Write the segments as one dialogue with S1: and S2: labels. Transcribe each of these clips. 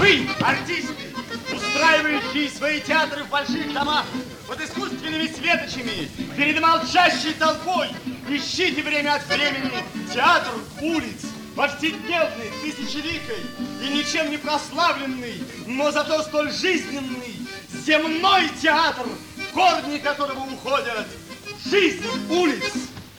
S1: Вы, артисты, устраивающие свои театры в больших домах, под искусственными светочами, перед молчащей толпой, ищите время от времени театр улиц, повседневный, тысячеликой и ничем не прославленный, но зато столь жизненный, земной театр, корни которого уходят в жизнь улиц.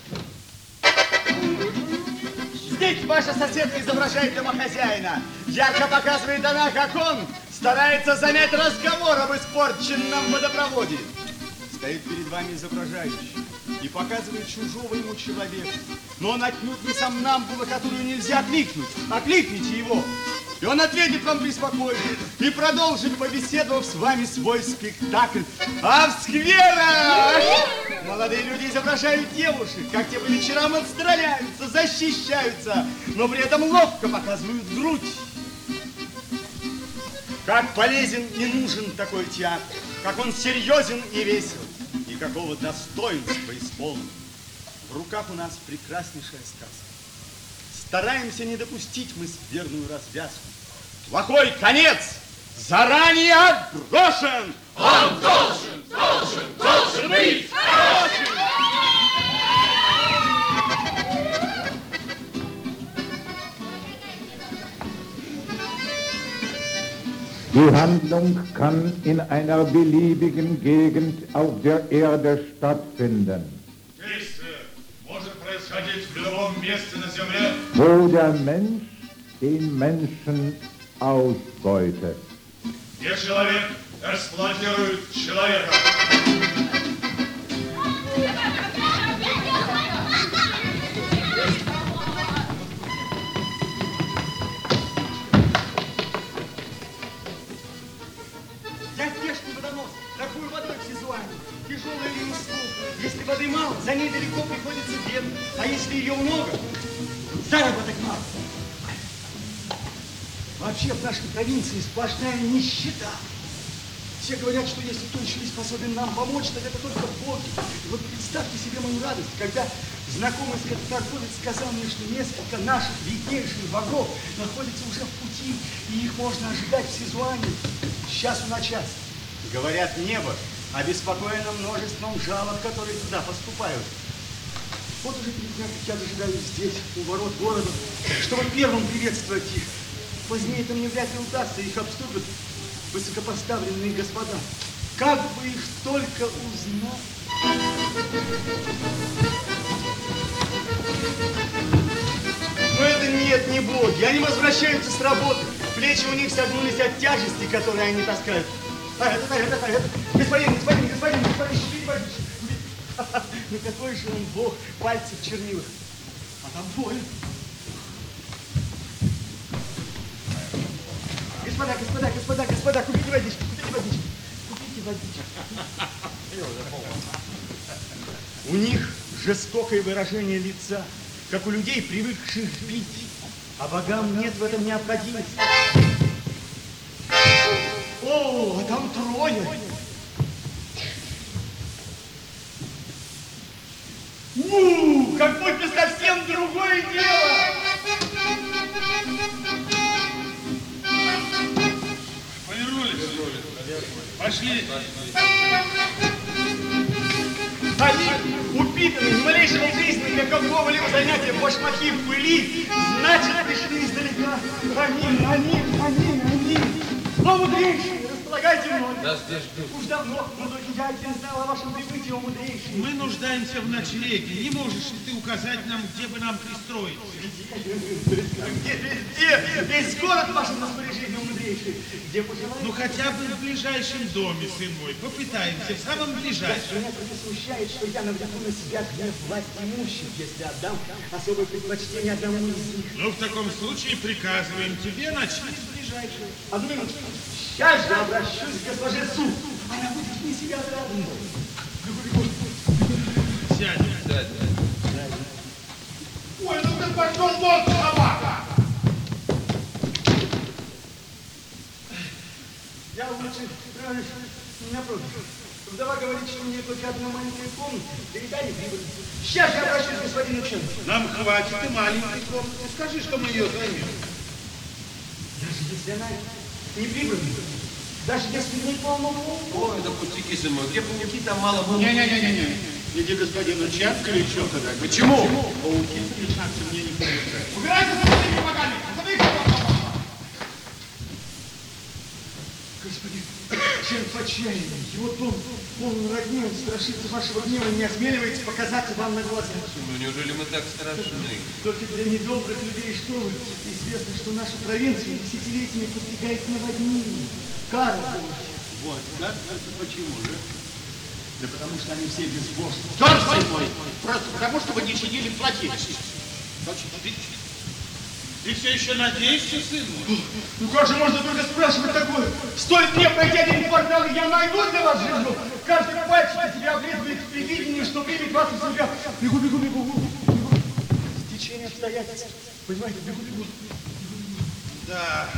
S1: Здесь ваша соседка изображает домохозяина, ярко показывает она, как он старается замять разговор об испорченном водопроводе. Стоит перед вами изображающий и показывает чужого ему человека. Но он отнюдь не сомнамбула, которую нельзя окликнуть. Окликните его, и он ответит вам преспокойно и продолжит, побеседовав с вами, свой спектакль. А в скверах молодые люди изображают девушек, как те по вечерам отстраняются, защищаются, но при этом ловко показывают грудь. Как полезен и нужен такой театр, как он серьезен и весел, и какого достоинства исполнен. В руках у нас прекраснейшая сказка. Стараемся не допустить мы скверную развязку. Плохой конец заранее отброшен.
S2: Он должен быть!
S3: Die Handlung kann in einer beliebigen Gegend auf der Erde stattfinden.
S2: Действие может происходить в любом месте на Земле,
S3: Wo der Mensch den Menschen ausbeutet.
S2: где человек эксплуатирует человека.
S1: Я здешний водонос, такую водой в сезоне, тяжелую или услугу. Если воды мало, за ней далеко приходится бедно, а если ее много, заработок мало. Вообще в нашей провинции сплошная нищета. Все говорят, что если кто еще не способен нам помочь, так это только боги. И вот представьте себе мою радость, когда знакомый торговец сказал мне, что несколько наших виднейших богов находятся уже в пути, и их можно ожидать в Сизуане с часу на час. Говорят, небо обеспокоено множеством жалоб, которые туда поступают. Вот уже 3 дня, как я дожидаюсь здесь, у ворот города, чтобы первым приветствовать их. Позднее-то мне вряд ли удастся, их обступят высокопоставленные господа. Как бы их только узнать. Но это нет, не боги. Они возвращаются с работы. Плечи у них согнулись от тяжести, которые они таскают. Это. Господин, купите водички. Ну какой же он бог, пальцы в чернилах. А там двое. Господа, купите водички. У них жестокое выражение лица, как у людей, привыкших бить, а богам нет в этом необходимости. О, а там 3. Как будто совсем другое дело.
S2: Пошли.
S1: Они упитаны, ни малейшего признака какого-либо занятия башмаки в пыли, значит, пришли издалека. Они. О, мудрейший, располагайте мной.
S4: Да, здесь ждут.
S1: Уж давно, но только я один знал о вашем прибытии, о мудрейший.
S5: Мы нуждаемся в ночлеге. Не можешь ли ты указать нам, где бы нам пристроиться?
S1: Где? Весь город в вашем распоряжении, о мудрейший. Где пожелаете?
S5: Ну, хотя бы в ближайшем доме, сын мой. Попытаемся, в самом ближайшем.
S1: Меня только смущает, что я навлеку на себя гнев власть имущих, если отдам особое предпочтение одному из них.
S5: Ну, в таком случае приказываем тебе начать с ближайшего.
S1: Одну минуту. Сейчас же обращусь к госпоже Су. Она будет вне себя от радости.
S5: Сядь.
S2: Ой, ну ты пошел вон, собака!
S1: Я лучше меня против. Вдова говорит, что мне только одна маленькая комната. Передай прибыль. Сейчас я обращусь к господину Чен.
S5: Нам хватит и маленькой комнаты. Скажи, что мы ее займем.
S1: Даже если она не прибраны. Даже если не полно.
S4: Ой, да пустяки, сын мой, где пауки, там мало было.
S6: Не-не-не-не. Иди господину Чапка или еще куда.
S4: Почему?
S6: Пауки встречаться мне не помешают.
S5: Убирайся со своими богами!
S1: Господин, черт отчаянный, его тон родни, он страшится вашего гнева, не осмеливается показаться вам на глаза.
S4: Ну, неужели мы так страшны?
S1: Только для недобрых людей, что вы? Известно, что нашу провинцию десятилетиями подвигает наводнение. Кара.
S6: Вот, да? Это почему же?
S1: Да потому что они все безбожны.
S6: Черт мой! Просто потому, что вы не чинили плотину.
S5: Ты все еще надеешься, сын мой?
S1: Ну как же можно только спрашивать такое? Стоит мне пройти один квартал, и я найду для вас жилье. Каждый пальчик на себя облизывает в предвидении, что примет вас у себя. Бегу. Стечение обстоятельств. Понимаете, бегу.
S6: Да.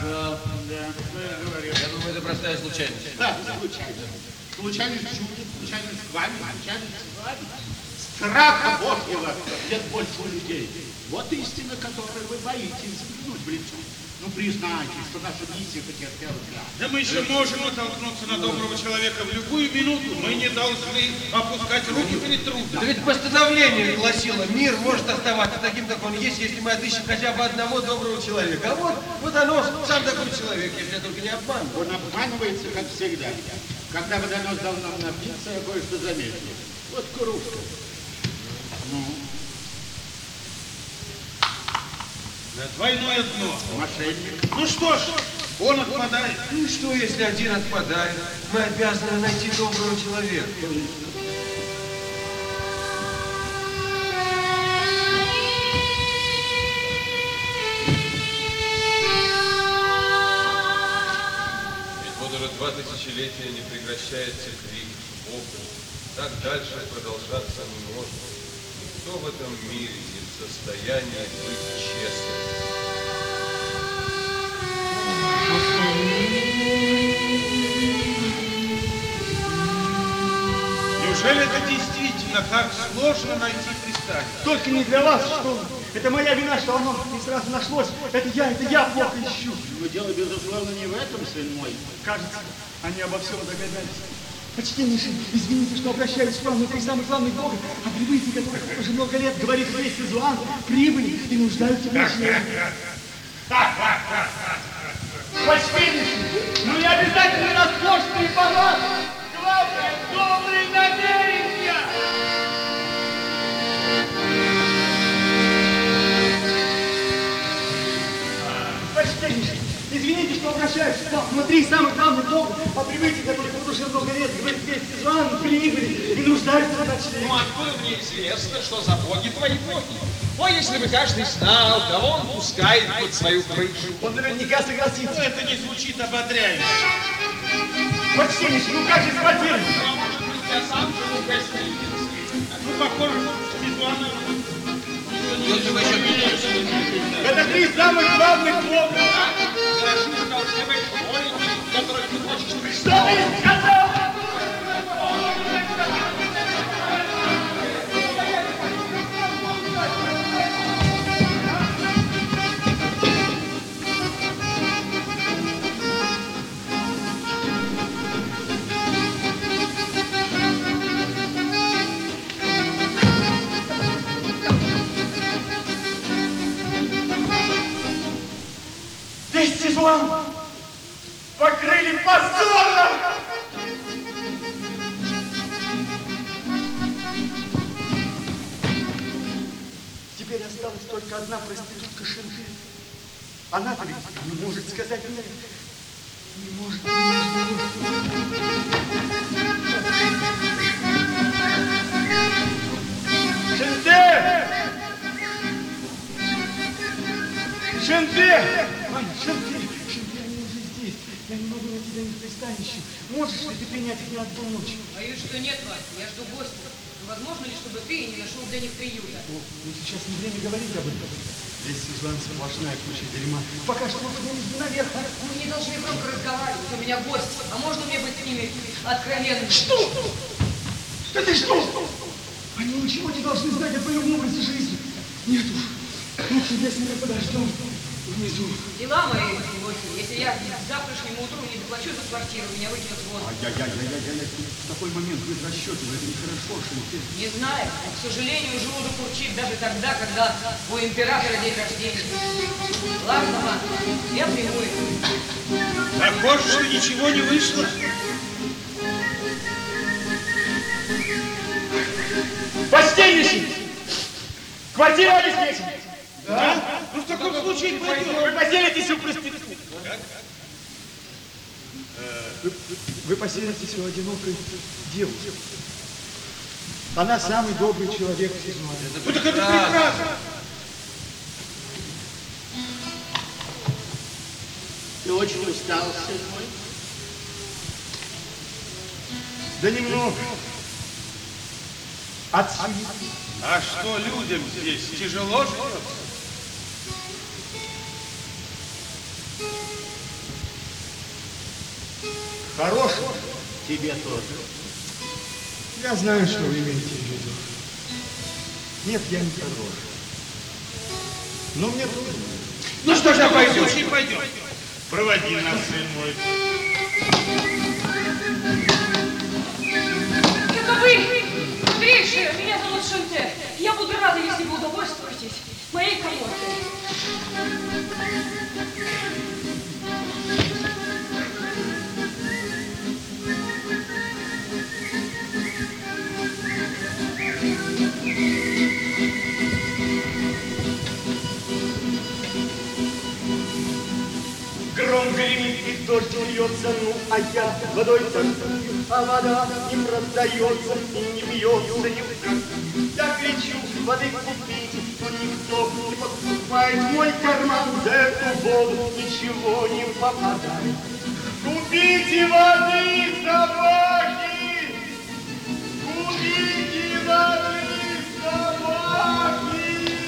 S4: Я думаю, это простая случайность.
S6: Да, случайность. Случайность чудит, случайность с вами, случайность с вами. Страха Божьего нет больше у людей. Вот истина, которой вы боитесь взглянуть в лицо. Ну, признайтесь, что наша миссия потерпела крах.
S5: Да мы еще можем натолкнуться на доброго человека в любую минуту. Мы не должны опускать руки перед трудом.
S4: Да ведь постановление гласило, мир может оставаться таким, как он есть, если мы отыщем хотя бы одного доброго человека. А вот оно, сам такой человек, если я только не обманываю.
S6: Он обманывается, как всегда. Когда водонос дал нам напиться, я кое-что заметил. Вот кружка. Ну,
S5: Да, двойное дно.
S6: мошенник.
S5: Ну что ж, он отпадает.
S4: Ну что, если один отпадает? Мы обязаны найти доброго человека.
S7: Ведь вот уже 2 тысячелетия не прекращается крик Бога. Так дальше продолжаться не может. Никто в этом мире не в состоянии быть честным.
S5: Неужели это действительно так сложно найти пристанище?
S1: Только не для вас, что вы. Это моя вина, что оно не сразу нашлось. Это я плохо ищу.
S6: Но дело, безусловно, не в этом, сын мой.
S1: Кажется, они обо всем догадались. Почтеннейший, извините, что обращаюсь к вам, но при самый главный Бога, о прибытии которых уже много лет говорит весь Сезуан, прибыли и нуждаются в ночлеге. Почтеннейший, ну не обязательно роскошный палат. Главное, добрые намерения. Почтеннейший, извините, что обращаюсь к вам, внутри самый главный Бог, о прибытии которых вот уже много лет говорит весь Сезуан, прибыли и нуждаются в ночлеге.
S8: Ну, откуда мне известно, что за боги твои боги? Ой, если бы каждый знал, кого он пускает под свою крышу.
S1: Он наверняка согласится.
S5: Ну, это не звучит ободряюще.
S1: Почтеннейший, ну как же квартира?
S8: Я сам живу в гостинице.
S5: Ну, похоже, Сезуана...
S1: Это три самых главных Бога.
S8: Хорошо, что должны быть воины, которых ты хочешь...
S1: Что ты сказал? Весь Сезуан покрыли позором! Теперь осталась только одна проститутка Шенты. Она-то ведь не может сказать мне. Не может. Шенте! Шенте! Ваня, Шенте! Шенте, они уже здесь. Я не могу найти для них пристанище. Можешь ли ты принять их на одну ночь?
S9: Боюсь, что нет, Вася, я жду гостя. Возможно ли, чтобы ты не нашел для них приюта?
S1: Ну, сейчас не время говорить об этом. Здесь Сезуан сплошная куча дерьма. Пока что мы не наверх.
S9: Мы не должны громко разговаривать, у меня гость. А можно мне быть с ними откровенным?
S1: Что? Да ты что? Они ничего не должны знать о твоем образе жизни. Нет уж. Лучше, если мы подождем. внизу.
S9: Дела мои плохи. Если я к завтрашнему утру не заплачу за квартиру, меня выкинут вон.
S1: В такой момент вы расчеты, это нехорошо, Шенте.
S9: Не знаю, но, к сожалению, желудок урчит даже тогда, когда у императора день рождения. Ладно, мама, я приму это.
S5: Похоже, что ничего не вышло.
S1: Постельничать! Квартира обеспечена!
S5: Да? Ну, в таком случае пойдем.
S1: Вы поселитесь у проститутки. Вы поселитесь у одинокой девушки. Она самый добрый человек в сезоне.
S5: Ну, так это прекрасно.
S6: Ты очень устал, сын мой.
S1: Да немного. От суеты.
S5: А что людям здесь тяжело живется?
S1: Хорошего.
S6: Тебе тоже.
S1: Я знаю, что вы имеете в виду. Нет, я не хорош. Но мне трудно.
S5: Ну что ж, пойдем. Пойдем. Проводи нас, сын мой.
S9: Это вы, мудрейшие, меня зовут Шенте. Я буду рада, если вы удовольствуетесь моей коморкой.
S1: Гром гремит и дождь льется, ну а я водой торгую, а вода не продается и не бьется ни в как. Я кричу, воды купите, но никто не покупает. В мой карман за эту воду ничего не попадает. Купите воды, собаки! Купите воды, собаки!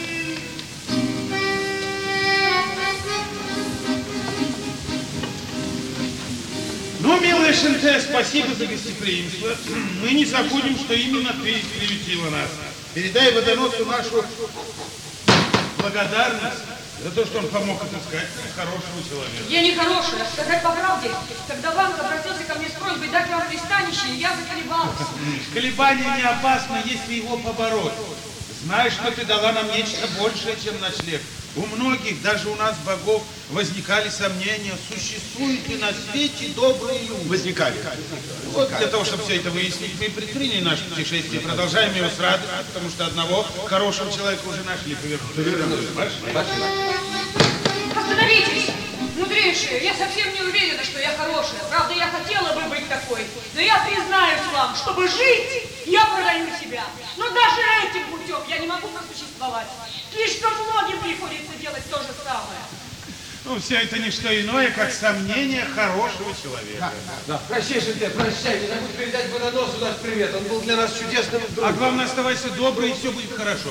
S5: Ну, милая Шенте, спасибо за гостеприимство. Мы не забудем, что именно ты приютила нас. Передай водоносу нашу благодарность за то, что он помог отыскать хорошего человека.
S9: Я не хорошая, сказать по правде. Когда Ванг обратился ко мне с просьбой дать вам пристанище, я заколебалась.
S5: Колебание не опасно, если его побороть. Знаешь, что ты дала нам нечто большее, чем ночлег. У многих, даже у нас, богов, возникали сомнения, существуют ли на свете добрые люди.
S1: Возникали.
S5: Вот для того, чтобы все это выяснить, мы предприняли наше путешествие, продолжаем его с радостью, потому что одного хорошего человека уже нашли. Повернули.
S9: Остановитесь, мудрейшие, я совсем не уверена, что я хорошая. Правда, я хотела бы быть такой. Но я признаюсь вам, чтобы жить, я продаю себя. Но даже этим путем я не могу просуществовать. Слишком многим приходится делать то же самое.
S5: Ну, все это не что иное, как сомнение хорошего человека.
S4: Да. Прощай, Шенте, прощай. Не забудь передать водоносу наш привет. Он был для нас чудесным другом.
S5: А главное, оставайся добрый, и все будет хорошо.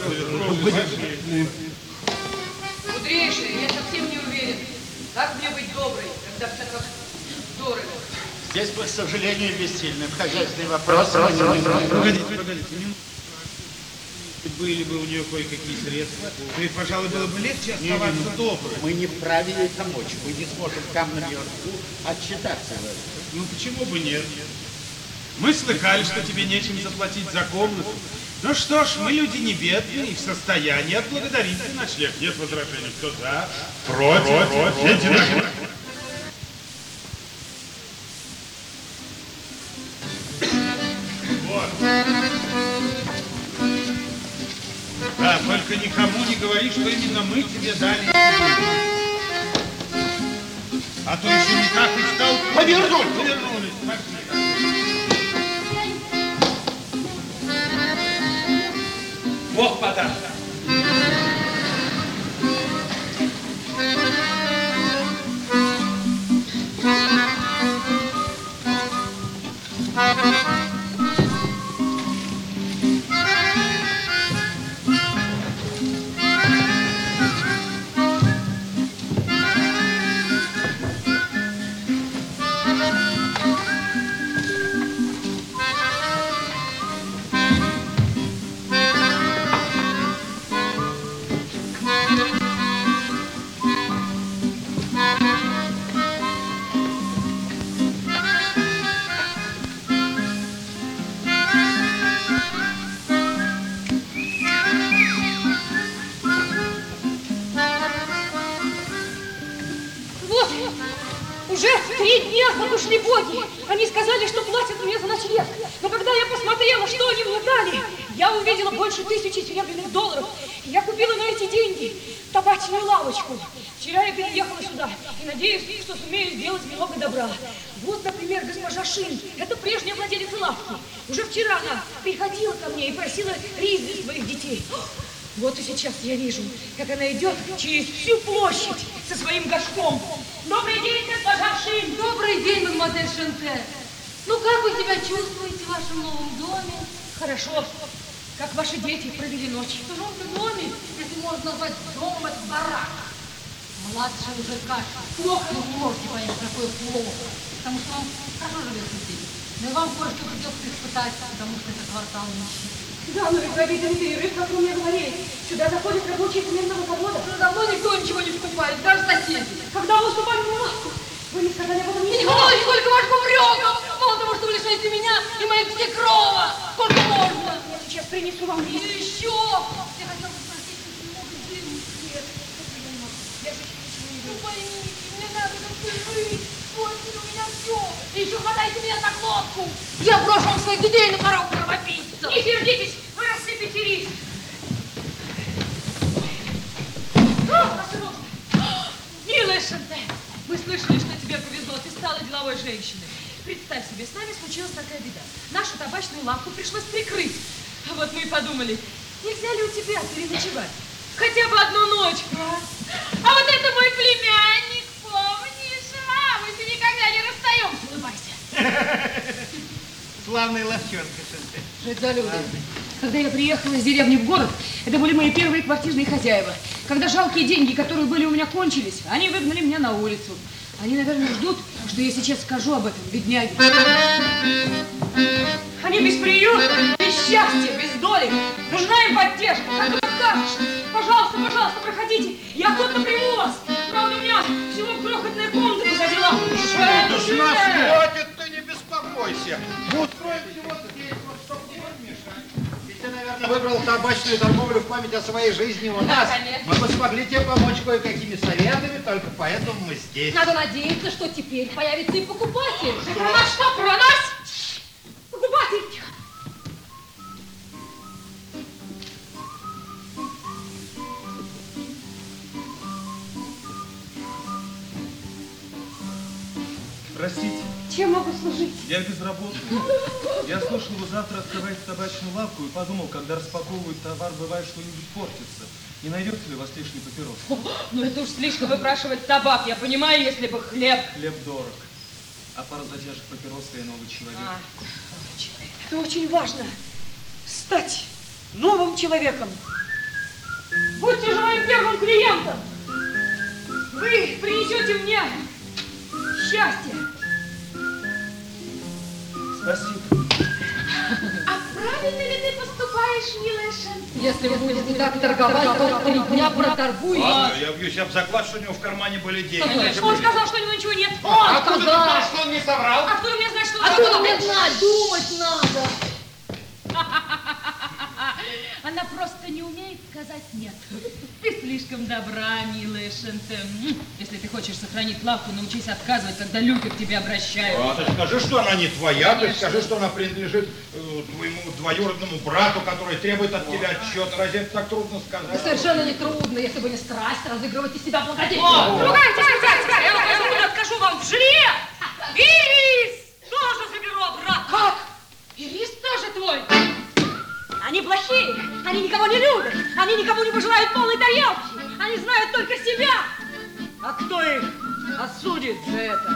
S9: Мудрейшие, я совсем не уверена. Как мне быть доброй, когда все так дорого?
S6: Здесь мы, к сожалению, бессильны. В хозяйственный вопрос.
S5: Погодите. Были бы у нее кое-какие средства, то и, пожалуй, было бы легче оставаться добрым.
S6: Мы не вправе ей помочь. Мы не сможем там наверху отчитаться.
S5: Ну, почему бы нет? Мы слыхали, что тебе нечем заплатить за комнату. Ну что ж, мы люди не бедные и в состоянии отблагодарить за ночлег. Нет возражений. Кто за? Против. Единогласно. Вот. Да, только никому не говори, что именно мы тебе дали. А то еще никак и стал. Повернулись. Бог подаст.
S9: Уже 3 дня, как ушли боги. Они сказали, что платят мне за ночлег. Но когда я посмотрела, что они мне дали, я увидела больше 1000 серебряных долларов. И я купила на эти деньги табачную лавочку. Вчера я переехала сюда и надеюсь, что сумею сделать много добра. Вот, например, госпожа Шин, это прежняя владелица лавки. Уже вчера она приходила ко мне и просила рис для своих детей. Вот и сейчас я вижу, как она идет через всю площадь со своим горшком. Добрый день, госпожа Шин.
S10: Добрый день, мадемуазель Шенте. Ну, как вы себя чувствуете в вашем новом доме?
S9: Хорошо. Как ваши дети провели ночь?
S10: В чужом доме, если можно назвать домом, это барак. Младший уже как? Плохо, но не можете понять, какое плохо. Потому что он хорошо живет здесь. Но и вам кое-что придется испытать, потому что это квартал нищеты.
S9: Да, но ведь в обеденный перерыв, как вы мне говорили, сюда заходят рабочие цементного завода.
S10: Но давно никто ничего не покупает, даже соседи.
S9: Когда вы уступали мне лавку, вы не сказали об этом
S10: ничего. Сколько ваших упреков! Мало того, что вы лишаете меня и моих свекрова! Сколько можно?
S9: Я сейчас принесу вам рис.
S10: И еще! Я хотела бы спросить, если много денег.
S9: Нет, это я не могу. Я же ничего не
S10: беру. Ну поймите, мне надо как-то жить. После у меня все. И еще хватайте меня за глотку. Я брошу вам своих детей на порог кровопийца.
S9: Не сердитесь, вы рассыпите рис. Осторожно. Милая Шенте, мы слышали, что тебе повезло, ты стала деловой женщиной. Представь себе, с нами случилась такая беда. Нашу табачную лавку пришлось прикрыть. А вот мы и подумали, нельзя ли у тебя переночевать? Хотя бы одну ночь. А вот это мой племянник, помнишь? Мы с ним никогда не расстаемся. Улыбайся.
S6: Славная ловчонка, Шенте.
S9: Жить за люди. Когда я приехала из деревни в город, это были мои первые квартирные хозяева. Когда жалкие деньги, которые были у меня, кончились, они выгнали меня на улицу. Они, наверное, ждут, что я сейчас скажу об этом, бедняги. Они без приюта, без счастья, без доли. Нужна им поддержка. Как ты скажешь? Пожалуйста, пожалуйста, проходите. Я охотно приму вас. Правда, у меня всего крохотная комната позади лавки.
S6: Уж нас хватит, ты не беспокойся. Устроим всего-то здесь, чтобы не помешать. Ведь ты, наверное, выбрал табачную торговлю в память о своей жизни у нас. Мы бы смогли тебе помочь кое-какими советами, только поэтому мы здесь.
S10: Надо надеяться, что теперь появится и покупатель.
S9: Про нас что? Про нас? Покупатель!
S5: Простите.
S9: Чем могу служить?
S5: Я безработный. Я слышал, вы завтра открываете табачную лавку и подумал, когда распаковывают товар, бывает, что-нибудь портится. Не найдется ли у вас лишний папирос?
S9: Ну это уж слишком выпрашивать табак. Я понимаю, если бы хлеб.
S5: Хлеб дорог. А пара затяжек папирос и новый человек.
S9: Это очень важно. Стать новым человеком. Будьте же моим первым клиентом. Вы принесете мне счастье.
S5: Спасибо.
S10: А правильно ли ты поступаешь, милая Шенте? Если вы будете так торговать, то 3 дня проторгуете.
S6: Ладно, я бьюсь об заклад, что у него в кармане были деньги.
S9: Он сказал, что у него ничего нет.
S6: Он сказал, что он не соврал.
S9: Откуда мне знать, что он
S10: Откуда мне знать? Думать надо.
S9: Она просто не умеет сказать нет. Ты слишком добра, милая Шенте. Если ты хочешь сохранить лавку, научись отказывать, когда люди к тебе обращаются.
S6: А ты скажи, что она не твоя, ты скажи, что она принадлежит твоему двоюродному брату, который требует от тебя отчет. Разве это так трудно сказать?
S10: Совершенно не трудно, если бы не страсть разыгрывать из себя благодетеля.
S9: Ругайтесь, я откажу вам в жилье. И рис тоже заберу обратно.
S10: Как? И рис тоже твой?
S9: Они плохие, они никого не любят, они никому не пожелают полной тарелки, они знают только себя. А кто их осудит за это?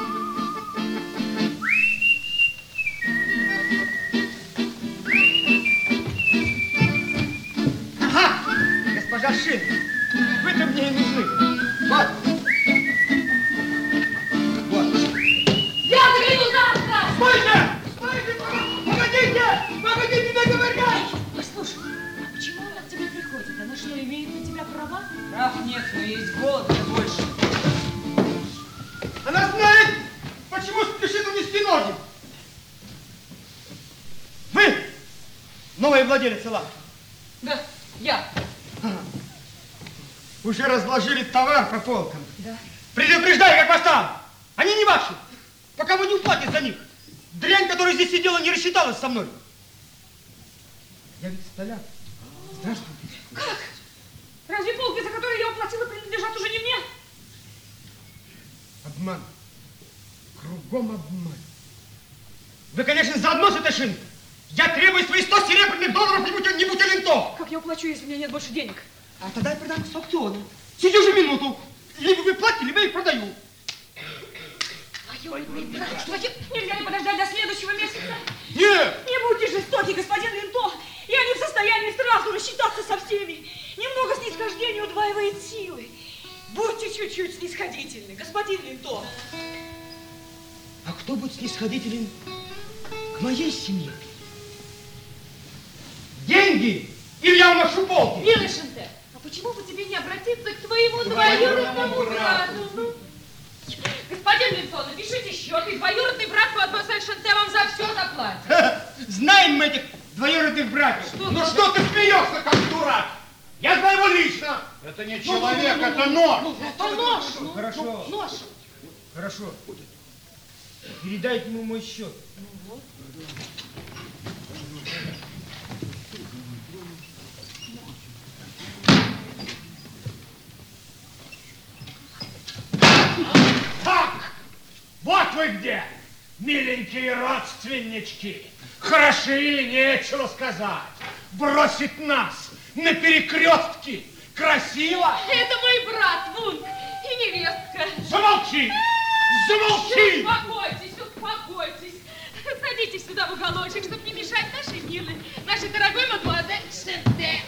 S1: Ага, госпожа Шин, вы-то мне и нужны. Вот.
S10: Я загляну завтра!
S1: Стойте! Стойте! Погодите! Погодите договорять!
S9: Послушай, а почему она к тебе приходит? Она что, имеет на тебя права? Прав нет, но есть голод, да больше.
S1: Она знает, почему спешит унести ноги. Вы новая владелица лавки.
S9: Да, я.
S1: Уже разложили товар по полкам.
S9: Да.
S1: Предупреждай, как вас там! Они которая здесь сидела, не рассчиталась со мной. Я ведь столяр. Здравствуйте.
S9: Как? Разве полки, за которые я уплатила, принадлежат уже не мне?
S1: Обман. Кругом обман. Вы, конечно, заодно с этой шинкой. Я требую свои 100 серебряных долларов, не будь лентов.
S9: Как я уплачу, если у меня нет больше денег?
S1: А тогда я продам с аукциона. Сидю же минуту. Либо вы платите, либо я их продаю.
S9: Нельзя ли подождать до следующего месяца?
S1: Нет!
S9: Не будьте жестоки, господин Линто. Я не в состоянии сразу рассчитаться со всеми. Немного снисхождения удваивает силы. Будьте чуть-чуть снисходительны, господин Линто.
S1: А кто будет снисходителен к моей семье? Деньги? Или я уношу полки?
S9: Милый Шанте, а почему бы тебе не обратиться к твоему двоюродному брату? Господин Линто, напишите счет, и двоюродный брат мадемуазель Шанте вам за все заплатит.
S1: Знаем мы этих двоюродных братьев. Ну что ты смеешься, как дурак? Я знаю его лично.
S6: Это не человек, это нож.
S9: Это нож.
S1: Хорошо.
S9: Нож.
S1: Хорошо. Передайте ему мой счет.
S6: Так, вот вы где, миленькие родственнички. Хороши, нечего сказать. Бросить нас на перекрестке красиво.
S9: Это мой брат Вунг и невестка.
S6: Замолчи! Замолчи!
S9: Успокойтесь, успокойтесь. Садитесь сюда в уголочек, чтобы не мешать нашей милой, нашей дорогой мадемуазель Шанте.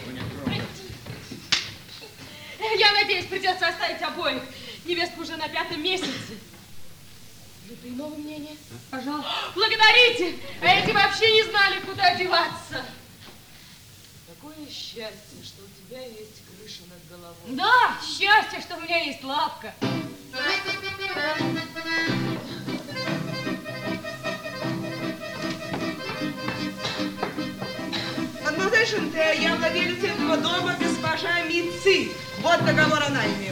S9: Я надеюсь, придется оставить обоих. Невестка уже на 5-м месяце. Вы иного мнения? Пожалуйста. Благодарите! А эти вообще не знали, куда деваться.
S11: Какое счастье, что у тебя есть крыша над головой.
S9: Да, счастье, что у меня есть лавка.
S12: Мадемуазель Шанте, я владелец этого дома, госпожа Митци. Вот договор о найме.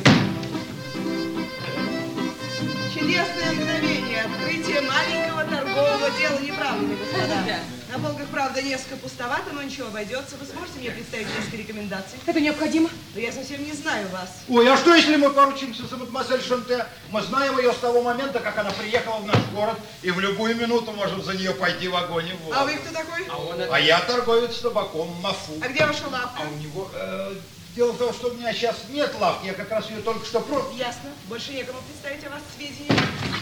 S12: Чудесное мгновение. Открытие маленького торгового дела, не правда ли, господа? На полках, правда, несколько пустовато, но ничего, обойдется. Вы сможете мне представить несколько рекомендаций?
S9: Это необходимо.
S12: Но я совсем не знаю вас.
S6: Ой, а что, если мы поручимся за мадемуазель Шанте? Мы знаем ее с того момента, как она приехала в наш город, и в любую минуту можем за нее пойти в огонь и в воду.
S12: А вы кто такой?
S6: А я торговец табаком Мафу.
S12: А где ваша лавка?
S6: А у него... Дело в том, что у меня сейчас нет лавки, я как раз ее только что продал.
S12: Ясно. Больше некому представить о вас сведения.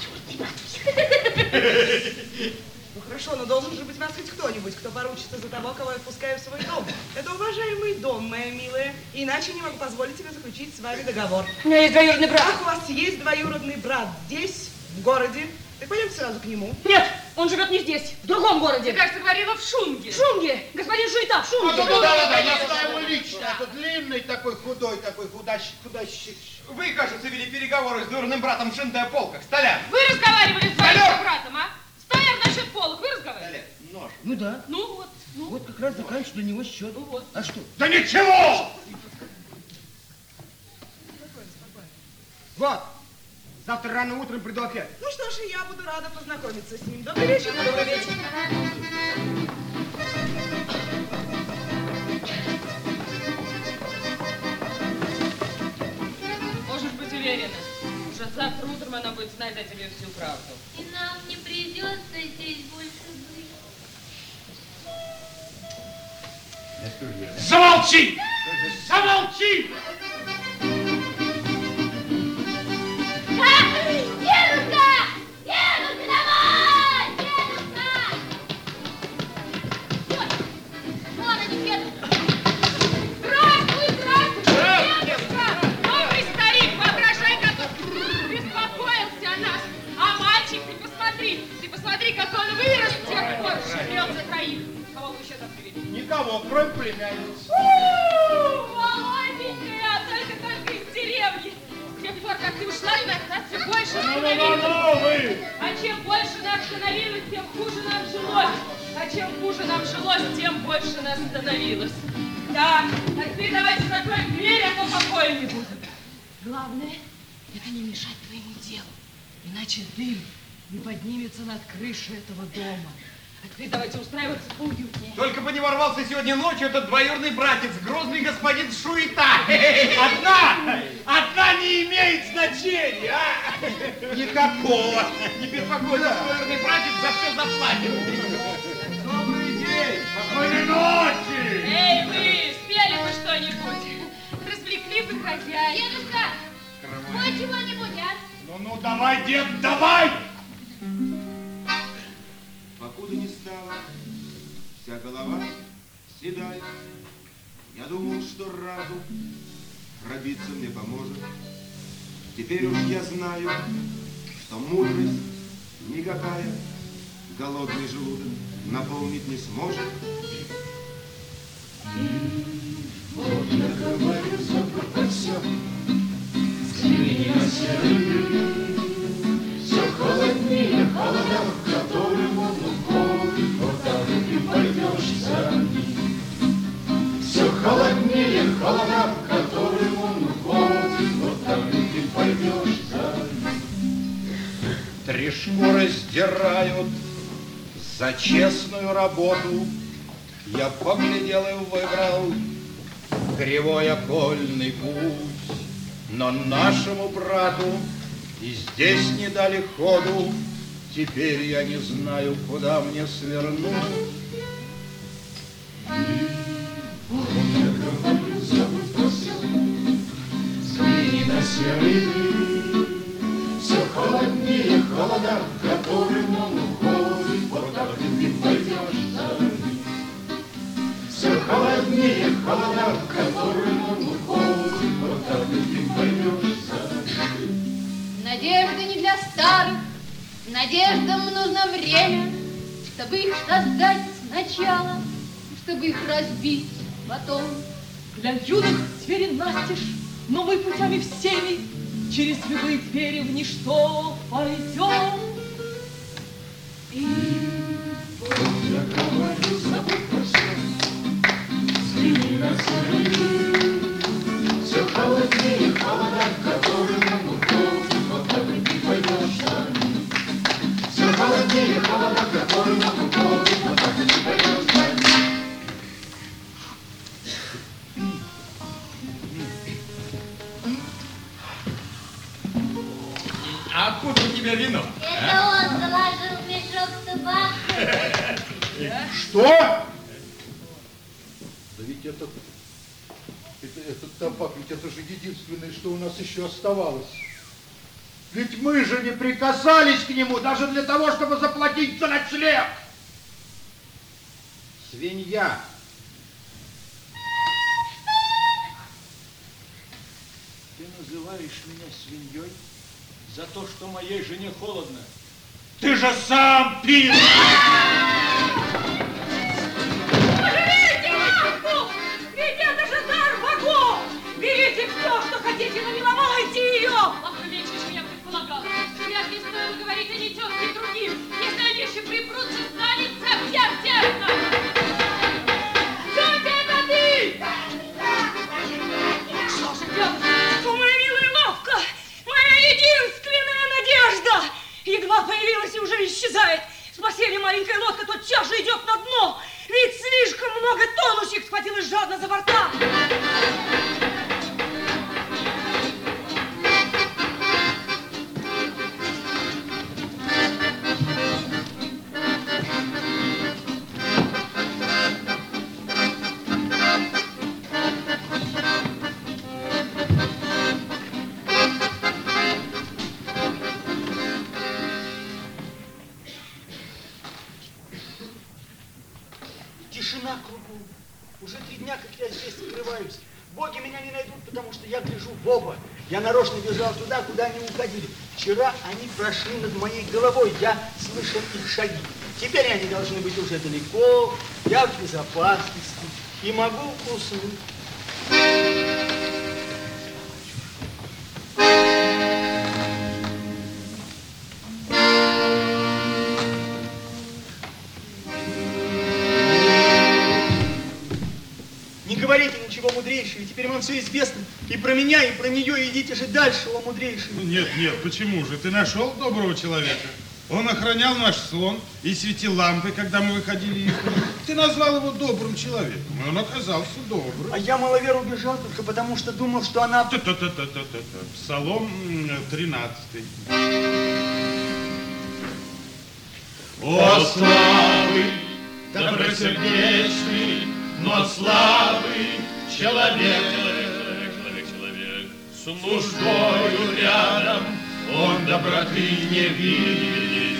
S12: Ну хорошо, но должен же быть вас хоть кто-нибудь, кто поручится за того, кого я впускаю в свой дом. Это уважаемый дом, моя милая. Иначе не могу позволить себе заключить с вами договор.
S9: У меня есть двоюродный брат.
S12: Ах, у вас есть двоюродный брат здесь, в городе. Так пойдемте сразу к нему.
S9: Нет, он живет не здесь, в другом городе.
S11: Ты, кажется, говорила в Шунге.
S9: В Шунге. Господин Шуйта, в Шунге.
S6: Да, я знаю его лично. Это длинный такой, худой такой, худащик.
S4: Вы, кажется, вели переговоры с двоюродным братом Шанте о полках. Столяр!
S11: Вы разговаривали с своим братом, а? Столяр насчет полок, вы разговаривали?
S6: Нож.
S1: Ну да.
S11: Ну вот.
S1: Вот как раз заканчиваю для него счет.
S11: Ну вот.
S1: А что?
S6: Да ничего!
S1: Вот. Завтра рано утром приду опять.
S12: Ну что ж, я буду рада познакомиться с ним. Добрый вечер. Добрый вечер.
S11: Можешь быть уверена, уже завтра утром она будет знать о тебе всю правду.
S13: И нам не придется здесь больше быть.
S6: Замолчи! Замолчи!
S13: Дедушка! Дедушка, давай! Дедушка! Вон они, дедушка!
S11: Здравствуй, здравствуй, дедушка! Добрый старик, воображай, как он беспокоился о нас. А мальчик, ты посмотри, как он вырос с тех пор, живем за троих. Кого вы еще там привели?
S6: Никого, кроме племянницы.
S11: Молоденькая, только из деревни. С тех пор, как ты ушла, нас все больше
S6: вы!
S11: А чем больше нас становилось, тем хуже нам жилось. А чем хуже нам жилось, тем больше нас становилось. Да, а теперь давайте закроем дверь, а то покоя не будет.
S10: Главное, это не мешать твоему делу. Иначе дым не поднимется над крышей этого дома.
S9: Теперь давайте устраиваться поуютнее.
S4: Только бы не ворвался сегодня ночью этот двоюродный братец, грозный господин Шуета.
S5: Одна не имеет значения, а?
S4: Никакого. Не беспокойся, двоюродный братец за все заплатит.
S5: Добрый день, спокойной ночи.
S11: Эй, вы, спели бы что-нибудь? Развлекли бы хозяина.
S13: Дедушка, спой чего-нибудь, а?
S5: Ну, давай, дед, давай!
S14: Покуда не стало, вся голова седая, я думал, что разум пробиться мне поможет. Теперь уж я знаю, что мудрость никакая голодный желудок наполнить не сможет.
S15: Вот я говорю, забудь все, взгляни на серый, все холоднее холода, в котором он уходит, вот там ты пойдешь за ним. Все холоднее холода, в котором он уходит, вот там ты пойдешь за ним.
S16: Три шкуры сдирают за честную работу. Я поглядел и выбрал кривой окольный путь, но нашему брату и здесь не дали ходу. Теперь я не знаю, куда мне свернуть.
S15: Вот я говорю, забудь про все, взгляни на серый дым. Все холоднее холода, в котором он уходит, вот так ты пойдешь за ним. Все холоднее холода, в котором он уходит, вот так ты пойдешь за ним.
S10: Надежды не для старых, надеждам нужно время, чтобы их создать сначала, чтобы их разбить потом.
S9: Для юных двери настежь, но мы путями всеми через любые двери в ничто пойдем. И
S15: вот я говорю, забудь про все, взгляни на серый дым. Все холоднее холода, в котором он уходит, вот так ты пойдешь за ним. Все холоднее холода, в котором он уходит, вот так ты пойдешь за ним.
S8: А откуда у тебя вино?
S13: Это он заложил в мешок табака.
S16: Что? Да ведь этот табак, ведь это же единственное, что у нас еще оставалось. Ведь мы же не прикасались к нему даже для того, чтобы заплатить за ночлег. Свинья.
S1: Ты называешь меня свиньей за то, что моей жене холодно?
S5: Ты же сам пил!
S9: пожалейте лавку! Ведь это же дар богов! Берите все, что хотите, но не ломайте ее!
S11: Ах, вы меньше, чем я предполагала. Вряд ли стоило говорить о нетётке другим. Если они еще припрутся, станет совсем тесно.
S9: Тетя, это ты! Что же делать? Что, моя милая лавка? Моя единственная надежда! Едва появилась и уже исчезает. Спасение, маленькая лодка тотчас же идет на дно. Ведь слишком много тонущих схватилось жадно за борта.
S1: Тишина кругом. Уже 3 дня, как я здесь скрываюсь. Боги меня не найдут, потому что я гляжу в оба. Я нарочно бежал туда, куда они уходили. Вчера они прошли над моей головой. Я слышал их шаги. Теперь они должны быть уже далеко. Я в безопасности и могу уснуть. Не говорите ничего, мудрейший, теперь вам все известно. И про меня, и про нее, идите же дальше, о мудрейший.
S5: Нет, почему же? Ты нашел доброго человека? Он охранял наш сон и светил лампой, когда мы выходили из дома. Ты назвал его добрым человеком, и он оказался добрым.
S1: А я, маловер, убежал только потому, что думал, что она...
S5: Псалом 13.
S15: О, славы, добросердечный, но слабый человек, с нуждою рядом, он доброты не видит,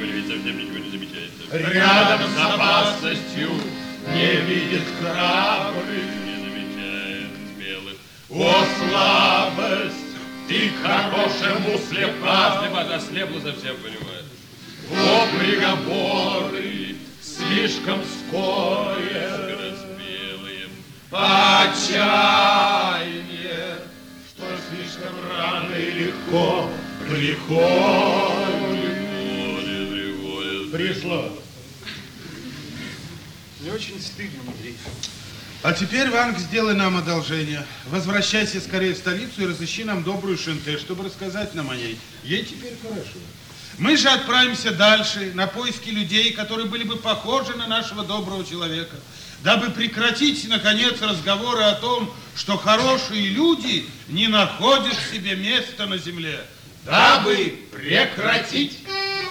S15: рядом с опасностью не видит храбрых, не замечает смелых. О, слабость, ты к хорошему слепа,
S8: Слепла совсем, понимает.
S15: о, приговоры, слишком скорые, отчаяние, что слишком рано и легко приходит.
S5: Пришло.
S1: Мне очень стыдно, Андрей.
S5: А теперь, Ванг, сделай нам одолжение. Возвращайся скорее в столицу и разыщи нам добрую Шенте, чтобы рассказать нам о ней. Ей теперь хорошо. Мы же отправимся дальше на поиски людей, которые были бы похожи на нашего доброго человека, дабы прекратить, наконец, разговоры о том, что хорошие люди не находят себе места на земле.
S6: Дабы прекратить.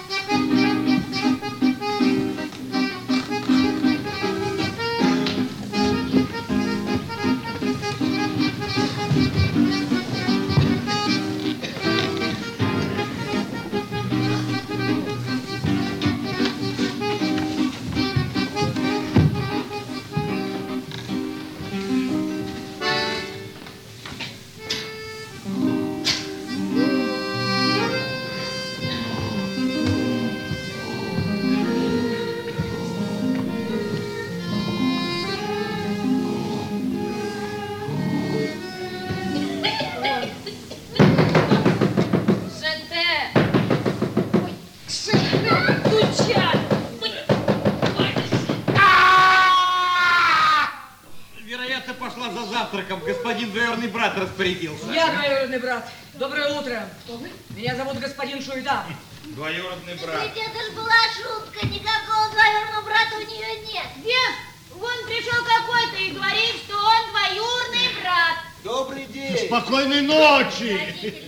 S17: Господин двоюродный брат распорядился.
S9: Я двоюродный брат. Доброе утро. Кто вы? Меня зовут господин Шуйда.
S5: Двоюродный брат.
S13: Ведь это ж была шутка, никакого двоюродного брата у нее нет.
S11: Дед, вон пришел какой-то и говорит, что он двоюродный брат.
S17: Добрый день.
S16: Спокойной ночи.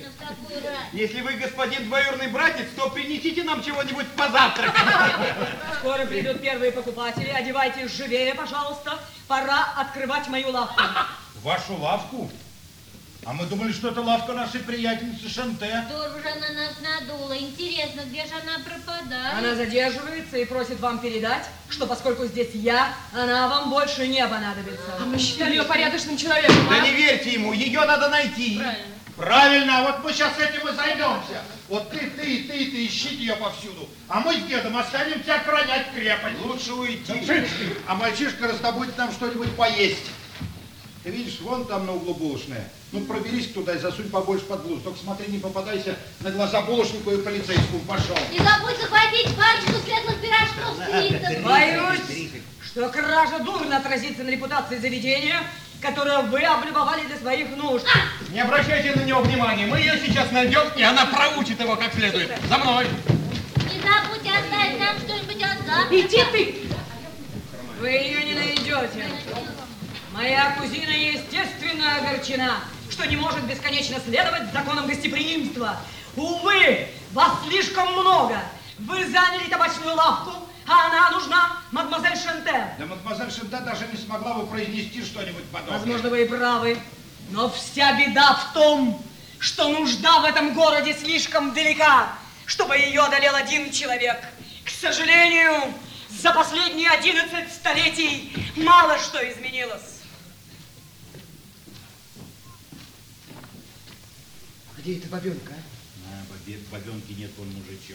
S17: Если вы господин двоюродный братец, то принесите нам чего-нибудь позавтракать.
S9: Скоро придут первые покупатели. Одевайтесь живее, пожалуйста. Пора открывать мою лавку.
S16: Вашу лавку? А мы думали, что это лавка нашей приятельницы Шенте.
S13: Здорово же она нас надула. Интересно, где же она пропадает?
S9: Она задерживается и просит вам передать, что поскольку здесь я, она вам больше не понадобится.
S11: А мы считали ее порядочным человеком.
S17: Да не верьте ему, ее надо найти.
S11: Правильно.
S16: Правильно, а вот мы сейчас с этим и займемся. Вот ты ищите ее повсюду. А мы с дедом останемся охранять крепость.
S17: Лучше уйти.
S16: А мальчишка раздобудет нам что-нибудь поесть. Ты видишь, вон там на углу булочная. Ну, проберись туда и засунь побольше под блузу. Только смотри, не попадайся на глаза булочнику и полицейскому. Пошел.
S13: Не забудь захватить парочку светлых пирожков с рисом.
S9: Боюсь, что кража дурно отразится на репутации заведения, которое вы облюбовали для своих нужд.
S17: Не обращайте на него внимания. Мы ее сейчас найдем, и она проучит его как следует. За мной.
S13: Не забудь оставить нам что-нибудь от завтрака.
S9: Иди ты! Вы ее не найдете. Моя кузина естественно огорчена, что не может бесконечно следовать законам гостеприимства. Увы, вас слишком много. Вы заняли табачную лавку, а она нужна мадемуазель Шенте.
S16: Да мадемуазель Шенте даже не смогла бы произнести что-нибудь подобное.
S9: Возможно, вы и правы, но вся беда в том, что нужда в этом городе слишком велика, чтобы ее одолел один человек. К сожалению, за последние 11 столетий мало что изменилось.
S1: Где эта бабенка, а?
S16: Бабенки нет, он мужичок.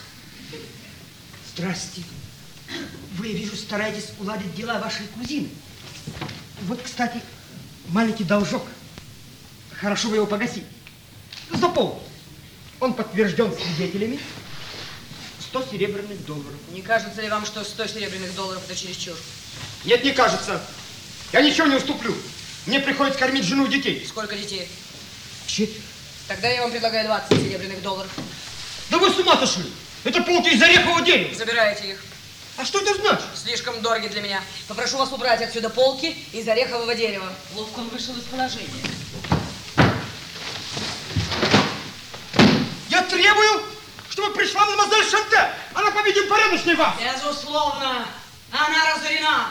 S1: Здрасте. Вы, я вижу, стараетесь уладить дела вашей кузины. Вот, кстати, маленький должок. Хорошо вы его погасили. За пол. Он подтвержден свидетелями. 100 серебряных долларов.
S9: Не кажется ли вам, что 100 серебряных долларов это чересчур?
S1: Нет, не кажется. Я ничего не уступлю. Мне приходится кормить жену и детей.
S9: Сколько детей?
S1: 4.
S9: Тогда я вам предлагаю 20 серебряных долларов.
S1: Да вы с ума сошли!
S17: Это полки из орехового дерева.
S9: Забирайте их.
S17: А что это значит?
S9: Слишком дороги для меня. Попрошу вас убрать отсюда полки из орехового дерева. Ловко он вышел из положения.
S17: Я требую, чтобы пришла мадемуазель Шанте. Она, по-видимому, порядочнее вас.
S9: Безусловно. Она разорена.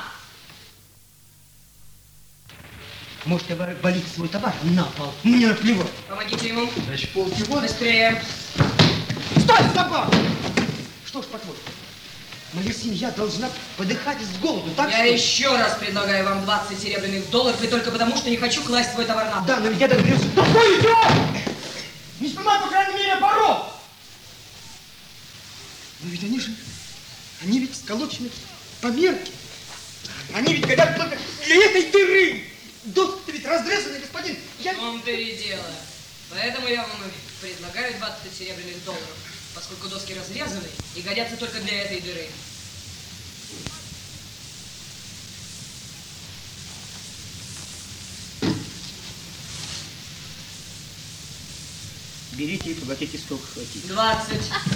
S17: Можете валить свой товар на пол. Мне наплевать.
S9: Помогите ему.
S17: Значит, полки вот.
S9: Быстрее.
S17: Стой, собака! Что ж, по-твоему, моя семья должна подыхать с голоду, так
S9: Я еще раз предлагаю вам 20 серебряных долларов, и только потому, что не хочу класть свой товар на пол.
S17: Да, но ведь я договорился. Какой идиот! Не снимай, по крайней мере, порог! Но ведь они ведь сколочены по мерке. Они ведь годят только для этой дыры. Доски-то ведь разрезаны, господин.
S9: В том-то и дело. Поэтому я вам предлагаю 20 серебряных долларов, поскольку доски разрезаны и годятся только для этой дыры.
S17: Берите и платите сколько хотите.
S9: 20.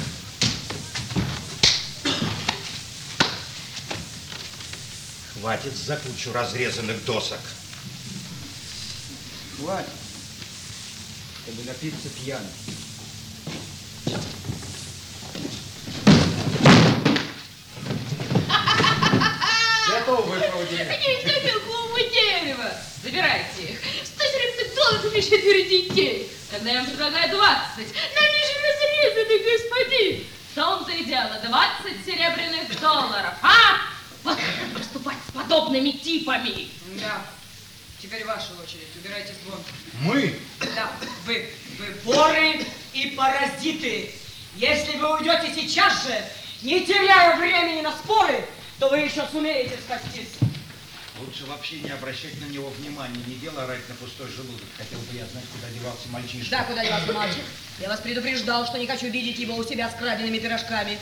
S16: Хватит за кучу разрезанных досок.
S17: Хватит, чтобы напиться пьяным. Готово выпроводили.
S11: Какие какого дерева? Забирайте их. 100 серебряных долларов и 4 детей. Тогда я вам предлагаю 20. Нам лишь разрезанный господин. В том-то и дело, 20 серебряных долларов. А? Вот как поступать с подобными типами.
S9: Да. Теперь ваша очередь. Убирайтесь вон.
S16: Мы?
S9: Да, вы воры и паразиты. Если вы уйдете сейчас же, не теряя времени на споры, то вы еще сумеете спастись.
S16: Лучше вообще не обращать на него внимания, не дело орать на пустой желудок. Хотел бы я знать, куда девался мальчишка.
S9: Да, куда девался мальчик. Я вас предупреждал, что не хочу видеть его у себя с краденными пирожками.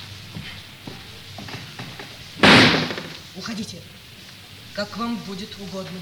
S9: Уходите, как вам будет угодно.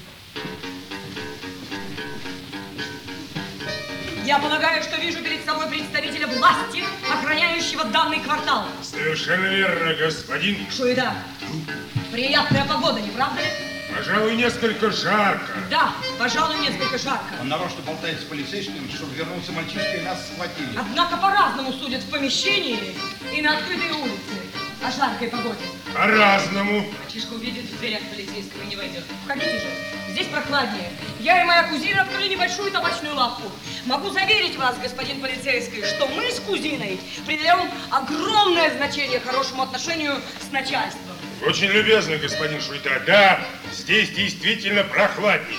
S9: Я полагаю, что вижу перед собой представителя власти, охраняющего данный квартал.
S2: Совершенно верно, господин.
S9: Шуета. Приятная погода, не правда ли?
S2: Пожалуй, несколько жарко.
S9: Да, пожалуй, несколько жарко.
S16: Он нарочно болтает с полицейским, чтобы вернулся мальчишка и нас схватили.
S9: Однако по-разному судят в помещении и на открытой улице о жаркой погоде.
S2: По-разному.
S9: Мальчишка увидит в дверях полицейского и не войдет. Входите же, здесь прохладнее. Я и моя кузина открыли небольшую табачную лавку. Могу заверить вас, господин полицейский, что мы с кузиной придаем огромное значение хорошему отношению с начальством.
S2: Очень любезно, господин Шуйта. Да, здесь действительно прохладнее.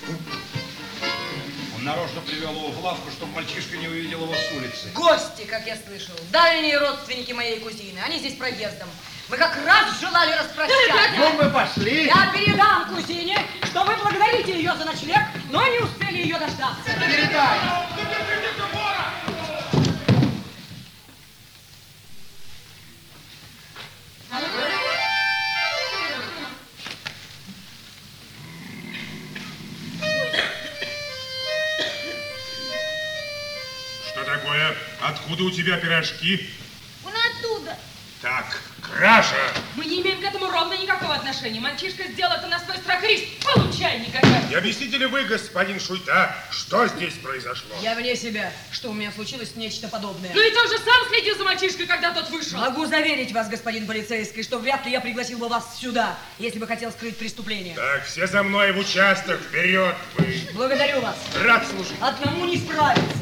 S16: Он нарочно привел его в лавку, чтобы мальчишка не увидел его с улицы.
S9: Гости, как я слышал, дальние родственники моей кузины. Они здесь проездом. Мы как раз желали распрощаться.
S17: Ну, мы пошли.
S9: Я передам кузине, что вы благодарите ее за ночлег, но не успели ее дождаться.
S17: Передай.
S2: Что такое? Откуда у тебя пирожки?
S11: Он оттуда.
S2: Так, кража.
S9: Мы не имеем к этому ровно никакого отношения. Мальчишка сделал это на свой страх и риск. Получай, никакая.
S2: Не объясните ли вы, господин Шуйта, что здесь произошло?
S9: Я вне себя, что у меня случилось нечто подобное.
S11: Ну и ты уже сам следил за мальчишкой, когда тот вышел.
S9: Могу заверить вас, господин полицейский, что вряд ли я пригласил бы вас сюда, если бы хотел скрыть преступление.
S2: Так, все за мной в участок, вперед вы.
S9: Благодарю вас.
S2: Рад служить.
S9: Одному не справиться.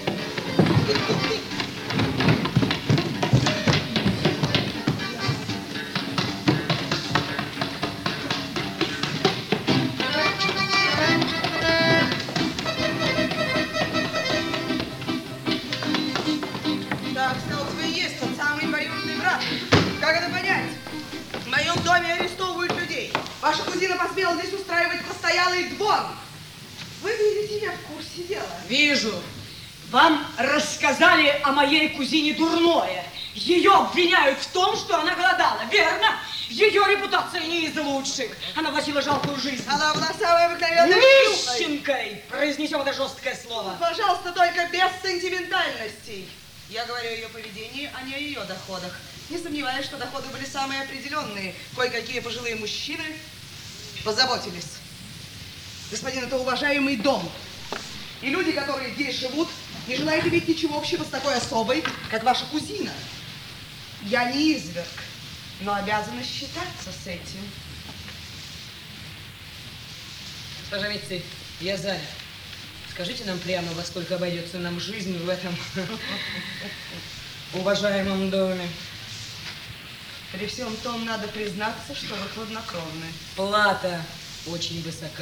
S12: Так, стало вы и есть тот самый двоюродный брат. Как это понять? В моем доме арестовывают людей. Ваша кузина посмела здесь устраивать постоялый двор. Вы видите меня в курсе дела?
S9: Вижу. Вам рассказали о моей кузине дурное. Ее обвиняют в том, что она голодала, верно? Ее репутация не из лучших. Она влачила жалкую жизнь.
S12: Она была самой обыкновенной
S9: нищенкой. Произнесем это жесткое слово.
S12: Пожалуйста, только без сентиментальностей. Я говорю о ее поведении, а не о ее доходах. Не сомневаюсь, что доходы были самые определенные. Кое-какие пожилые мужчины позаботились. Господин, это уважаемый дом. И люди, которые здесь живут, не желают иметь ничего общего с такой особой, как ваша кузина. Я не изверг, но обязана считаться с этим.
S9: Госпожа Митци, я занят. Скажите нам прямо, во сколько обойдется нам жизнь в этом уважаемом доме.
S12: При всем том, надо признаться, что вы хладнокровны.
S9: Плата очень высока.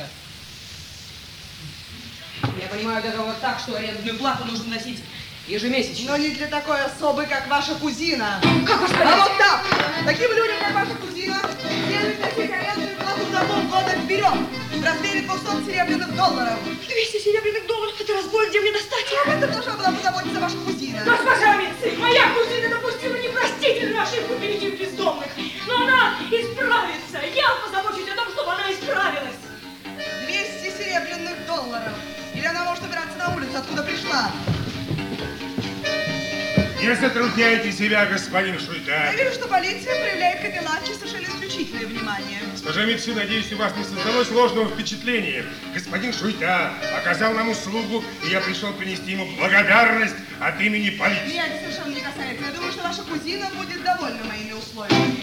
S9: Я понимаю даже вот так, что арендную плату нужно носить ежемесячно.
S12: Но не для такой особы, как ваша кузина.
S9: Как вы
S12: А вот так! Таким людям, как ваша кузина, следует носить арендную плату за полгода вперед в размере 200 серебряных долларов.
S9: 200 серебряных долларов? Это разбой, где мне достать?
S12: Об этом должна была позаботиться ваша кузина.
S9: Госпожа Митци, моя кузина допустила непростительную ошибку великих бездомных. Но она исправится. Я позабочусь о том, чтобы она исправилась.
S12: 200 серебряных долларов. Или она может убираться на улицу, откуда пришла.
S2: Не затрудняйте себя, господин Шуйта.
S12: Я вижу, что полиция проявляет к этой лавке совершенно исключительное внимание.
S2: Госпожа Митци, надеюсь, у вас не создалось ложного впечатления. Господин Шуйта оказал нам услугу, и я пришел принести ему благодарность от имени полиции.
S12: Меня это совершенно не касается. Я думаю, что ваша кузина будет довольна моими условиями.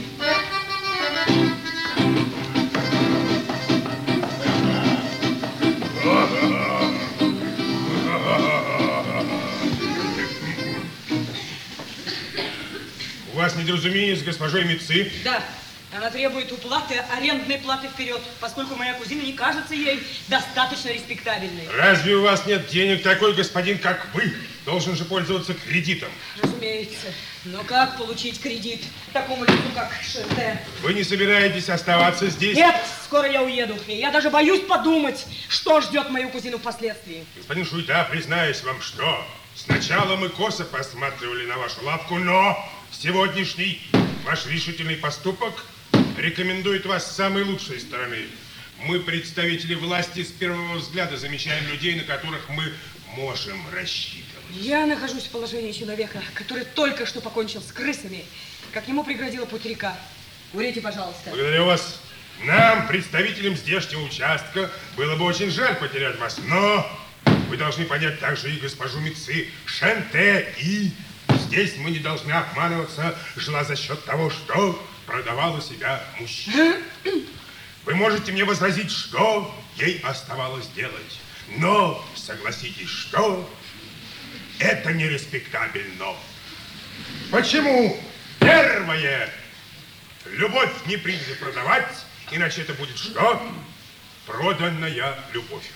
S2: У вас недоразумение с госпожой Митци?
S9: Да, она требует уплаты арендной платы вперед, поскольку моя кузина не кажется ей достаточно респектабельной.
S2: Разве у вас нет денег? Такой господин, как вы, должен же пользоваться кредитом.
S9: Разумеется. Но как получить кредит такому лицу, как Шенте?
S2: Вы не собираетесь оставаться здесь?
S9: Нет, скоро я уеду. И я даже боюсь подумать, что ждет мою кузину впоследствии.
S2: Господин Шуйта, признаюсь вам, что сначала мы косо посматривали на вашу лавку, но сегодняшний ваш решительный поступок рекомендует вас с самой лучшей стороны. Мы, представители власти, с первого взгляда замечаем людей, на которых мы можем рассчитывать.
S9: Я нахожусь в положении человека, который только что покончил с крысами, как ему преградила путь река. Курите, пожалуйста.
S2: Благодарю вас. Нам, представителям здешнего участка, было бы очень жаль потерять вас, но вы должны понять также и госпожу Митци Шенте, и здесь мы не должны обманываться, жила за счет того, что продавала себя мужчина. Вы можете мне возразить, что ей оставалось делать, но согласитесь, что это нереспектабельно. Почему? Первое. Любовь не принято продавать, иначе это будет что? Проданная любовь.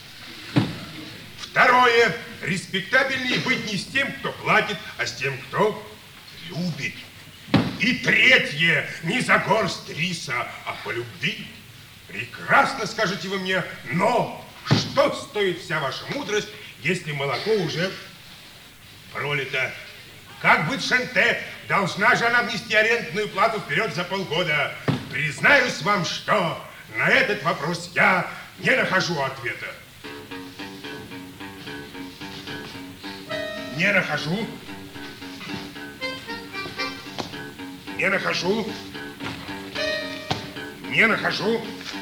S2: Второе. Респектабельнее быть не с тем, кто платит, а с тем, кто любит. И третье. Не за горсть риса, а по любви. Прекрасно, скажете вы мне, но что стоит вся ваша мудрость, если молоко уже пролито? Как быть Шенте? Должна же она внести арендную плату вперед за полгода. Признаюсь вам, что на этот вопрос я не нахожу ответа. Не нахожу. Не нахожу. Не нахожу.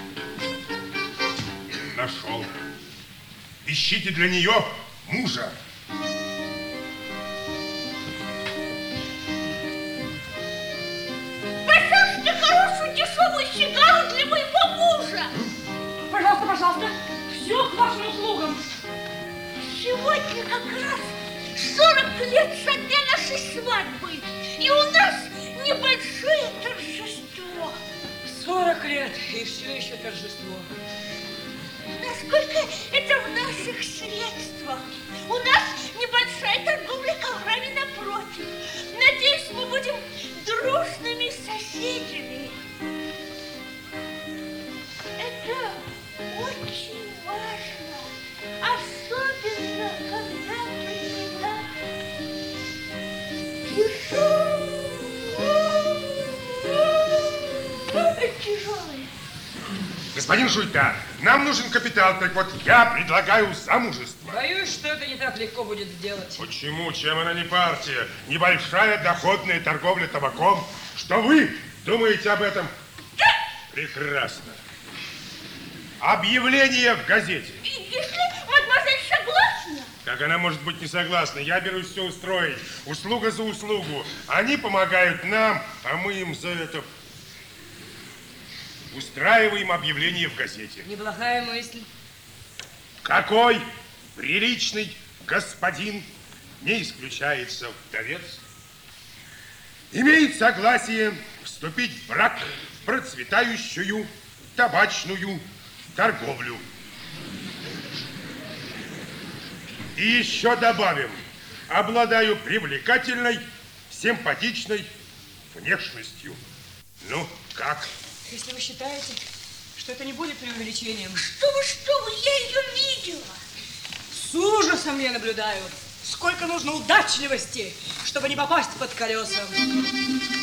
S2: Нашел. Ищите для нее мужа.
S11: Поставьте хорошую дешевую сигару для моего мужа.
S9: Пожалуйста, пожалуйста. Все к вашим услугам.
S11: Сегодня как раз 40 лет со дня нашей свадьбы. И у нас небольшое торжество.
S9: 40 лет, и все еще торжество.
S11: Насколько это в наших средствах? У нас небольшая торговля коврами напротив. Надеюсь, мы будем дружными соседями. Это очень важно. Особенно, когда приедат тяжелые.
S2: Господин Шуйта, Нам нужен капитал, так вот я предлагаю замужество.
S9: Боюсь, что это не так легко будет сделать.
S2: Почему? Чем она не партия? Небольшая доходная торговля табаком. Что вы думаете об этом? Прекрасно. Объявление в газете.
S11: Если мадемуазель согласна.
S2: Как она может быть не согласна? Я берусь все устроить. Услуга за услугу. Они помогают нам, а мы им за это устраиваем объявление в газете.
S9: Неплохая мысль.
S2: Какой приличный господин, не исключается вдовец, имеет согласие вступить в брак в процветающую табачную торговлю. И еще добавим, обладаю привлекательной, симпатичной внешностью. Ну, как?
S9: Если вы считаете, что это не будет преувеличением.
S11: Что вы, я ее видела.
S9: С ужасом я наблюдаю. Сколько нужно удачливости, чтобы не попасть под колеса.